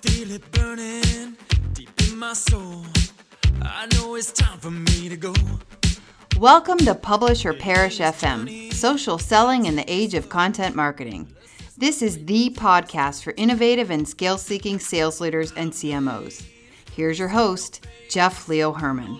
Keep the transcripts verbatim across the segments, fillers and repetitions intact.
feel it burning deep in my soul. I know it's time for me to go. Welcome to Publish or Perish F M, social selling in the age of content marketing. This is the podcast for innovative and scale-seeking sales leaders and C M Os. Here's your host, Jeff Leo Herman.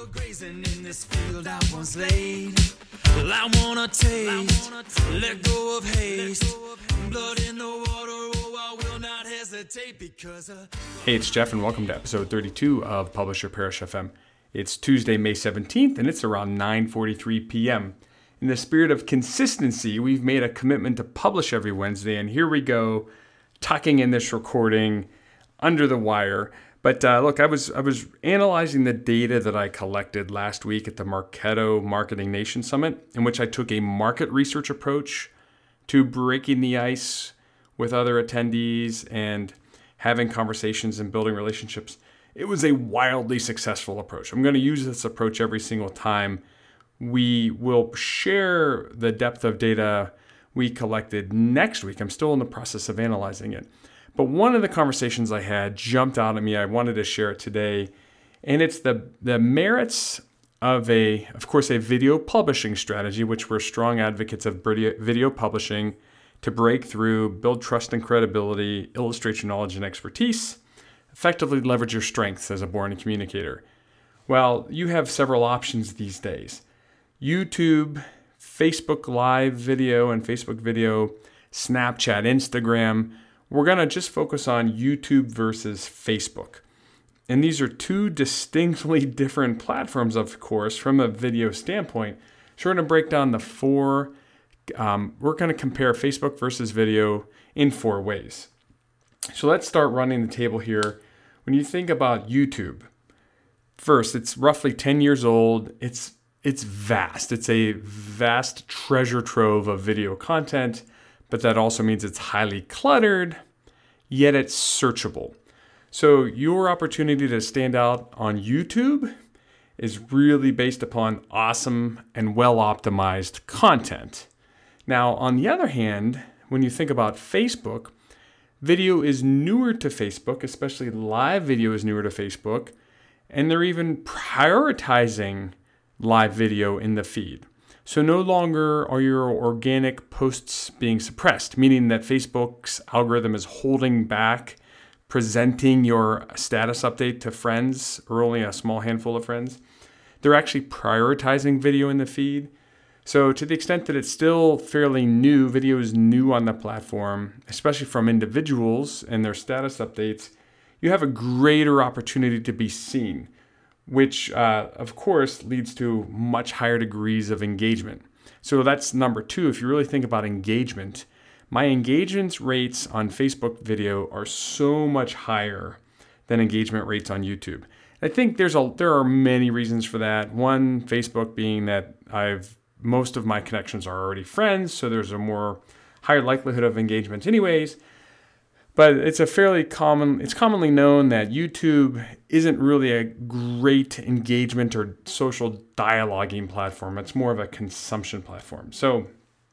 Well, I wanna taste, let go of haste, blood in the water, oh, I will not hesitate because of... Hey, it's Jeff and welcome to episode thirty-two of Publish or Perish F M. It's Tuesday, May seventeenth, and it's around nine forty-three p.m. In the spirit of consistency, we've made a commitment to publish every Wednesday, and here we go, tucking in this recording under the wire. But uh, look, I was I was analyzing the data that I collected last week at the Marketo Marketing Nation Summit, in which I took a market research approach to breaking the ice with other attendees and having conversations and building relationships. It was a wildly successful approach. I'm going to use this approach every single time. We will share the depth of data we collected next week. I'm still in the process of analyzing it. But one of the conversations I had jumped out at me. I wanted to share it today. And it's the, the merits of a, of course, a video publishing strategy, which we're strong advocates of video publishing to break through, build trust and credibility, illustrate your knowledge and expertise, effectively leverage your strengths as a born communicator. Well, you have several options these days. YouTube, Facebook Live video and Facebook video, Snapchat, Instagram. We're going to just focus on YouTube versus Facebook. And these are two distinctly different platforms, of course, from a video standpoint. So we're going to break down the four, um, we're going to compare Facebook versus video in four ways. So let's start running the table here. When you think about YouTube, first, it's roughly ten years old. It's it's vast. It's a vast treasure trove of video content. But that also means it's highly cluttered, yet it's searchable. So your opportunity to stand out on YouTube is really based upon awesome and well-optimized content. Now, on the other hand, when you think about Facebook, video is newer to Facebook, especially live video is newer to Facebook, and they're even prioritizing live video in the feed. So no longer are your organic posts being suppressed, meaning that Facebook's algorithm is holding back presenting your status update to friends, or only a small handful of friends. They're actually prioritizing video in the feed. So to the extent that it's still fairly new, video is new on the platform, especially from individuals and their status updates, you have a greater opportunity to be seen, which, uh, of course, leads to much higher degrees of engagement. So that's number two. If you really think about engagement, my engagement rates on Facebook video are so much higher than engagement rates on YouTube. I think there's a there are many reasons for that. One, Facebook being that I've most of my connections are already friends, so there's a more higher likelihood of engagement anyways. But it's a fairly common, it's commonly known that YouTube isn't really a great engagement or social dialoguing platform. It's more of a consumption platform. So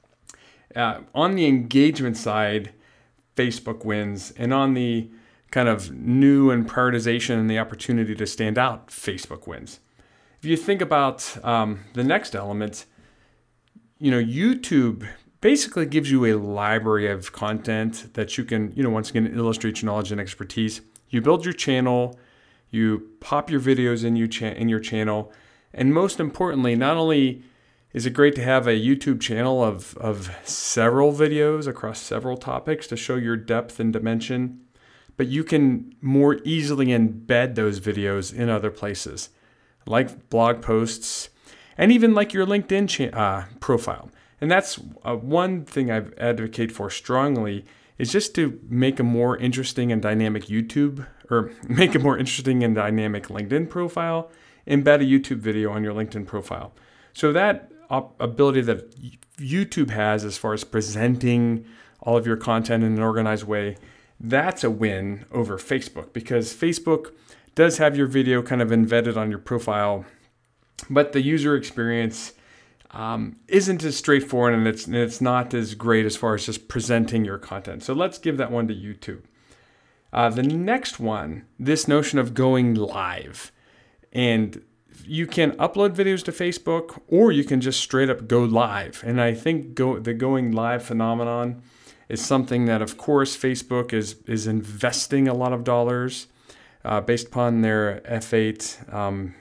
uh, on the engagement side, Facebook wins. And on the kind of new and prioritization and the opportunity to stand out, Facebook wins. If you think about um, the next element, you know, YouTube basically gives you a library of content that you can, you know, once again, illustrate your knowledge and expertise. You build your channel, you pop your videos in, you cha- in your channel, and most importantly, not only is it great to have a YouTube channel of, of several videos across several topics to show your depth and dimension, but you can more easily embed those videos in other places, like blog posts, and even like your LinkedIn cha- uh, profile. And that's uh, one thing I advocate for strongly is just to make a more interesting and dynamic YouTube, or make a more interesting and dynamic LinkedIn profile, embed a YouTube video on your LinkedIn profile. So that op- ability that YouTube has as far as presenting all of your content in an organized way, that's a win over Facebook, because Facebook does have your video kind of embedded on your profile, but the user experience um, isn't as straightforward, and it's and it's not as great as far as just presenting your content. So let's give that one to YouTube. Uh, the next one, this notion of going live. And you can upload videos to Facebook, or you can just straight up go live. And I think go, the going live phenomenon is something that, of course, Facebook is is investing a lot of dollars uh, based upon their F eight um,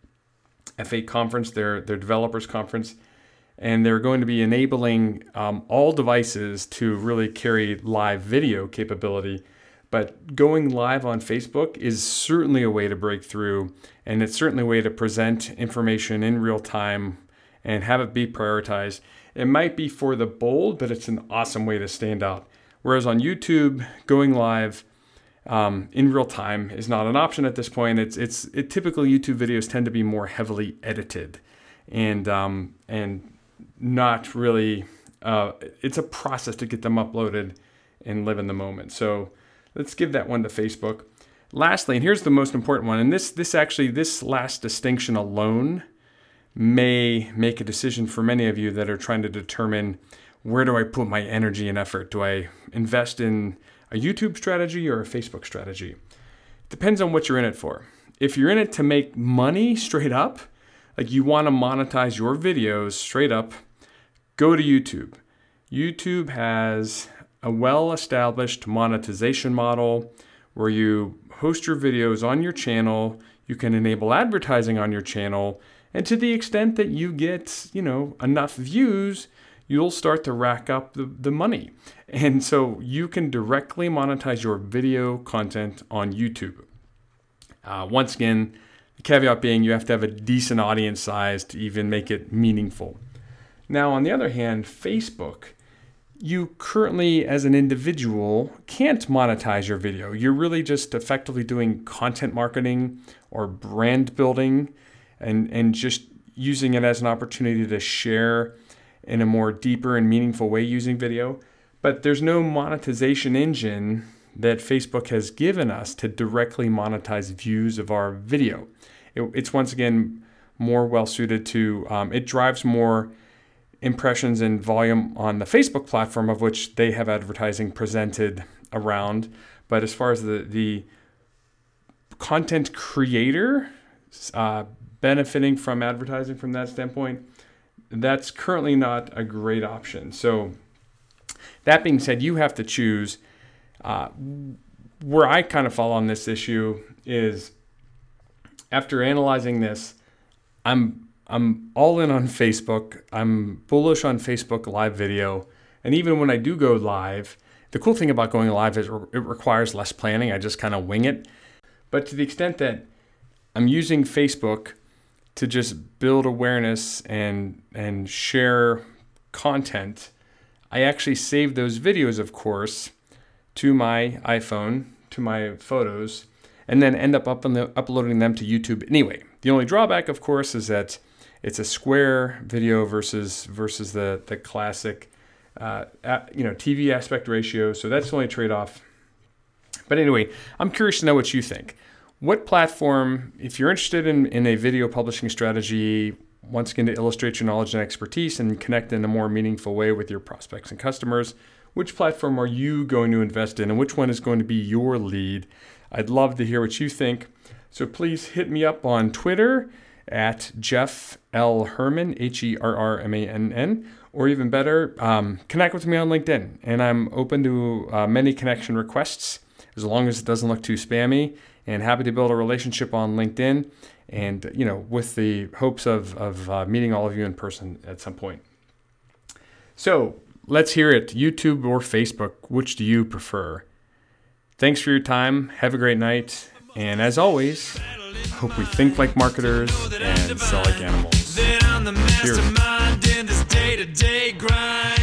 F eight conference, their their developers conference, and they're going to be enabling um, all devices to really carry live video capability. But going live on Facebook is certainly a way to break through, and it's certainly a way to present information in real time and have it be prioritized. It might be for the bold, but it's an awesome way to stand out. Whereas on YouTube, going live um, in real time is not an option at this point. It's it's it typically YouTube videos tend to be more heavily edited, and um, and not really. Uh, it's a process to get them uploaded and live in the moment. So let's give that one to Facebook. Lastly, and here's the most important one, and this this actually this last distinction alone may make a decision for many of you that are trying to determine, where do I put my energy and effort? Do I invest in a YouTube strategy or a Facebook strategy? It depends on what you're in it for. If you're in it to make money straight up, like you want to monetize your videos straight up, go to YouTube. YouTube has a well-established monetization model where you host your videos on your channel, you can enable advertising on your channel, and to the extent that you get, you know, enough views, you'll start to rack up the, the money. And so you can directly monetize your video content on YouTube. Uh, once again, the caveat being you have to have a decent audience size to even make it meaningful. Now, on the other hand, Facebook, you currently, as an individual, can't monetize your video. You're really just effectively doing content marketing or brand building, and, and just using it as an opportunity to share in a more deeper and meaningful way using video. But there's no monetization engine that Facebook has given us to directly monetize views of our video. It, it's once again more well suited to, um, it drives more impressions and volume on the Facebook platform, of which they have advertising presented around. But as far as the, the content creator uh, benefiting from advertising from that standpoint, that's currently not a great option. So that being said, you have to choose. Uh, where I kind of fall on this issue is, after analyzing this, I'm I'm all in on Facebook. I'm bullish on Facebook live video. And even when I do go live, the cool thing about going live is it requires less planning. I just kind of wing it. But to the extent that I'm using Facebook to just build awareness and and share content, I actually save those videos, of course, to my iPhone, to my photos, and then end up uploading them to YouTube anyway. The only drawback, of course, is that it's a square video versus versus the the classic, uh, you know, T V aspect ratio. So that's the only trade-off. But anyway, I'm curious to know what you think. What platform, if you're interested in, in a video publishing strategy, once again to illustrate your knowledge and expertise and connect in a more meaningful way with your prospects and customers, which platform are you going to invest in, and which one is going to be your lead? I'd love to hear what you think. So please hit me up on Twitter at Jeff L. Herman, H E R R M A N N, or even better, um, connect with me on LinkedIn. And I'm open to uh, many connection requests, as long as it doesn't look too spammy, and happy to build a relationship on LinkedIn, and, you know, with the hopes of, of uh, meeting all of you in person at some point. So let's hear it. YouTube or Facebook, which do you prefer? Thanks for your time. Have a great night. And as always, hope we think like marketers and sell like animals. Cheers.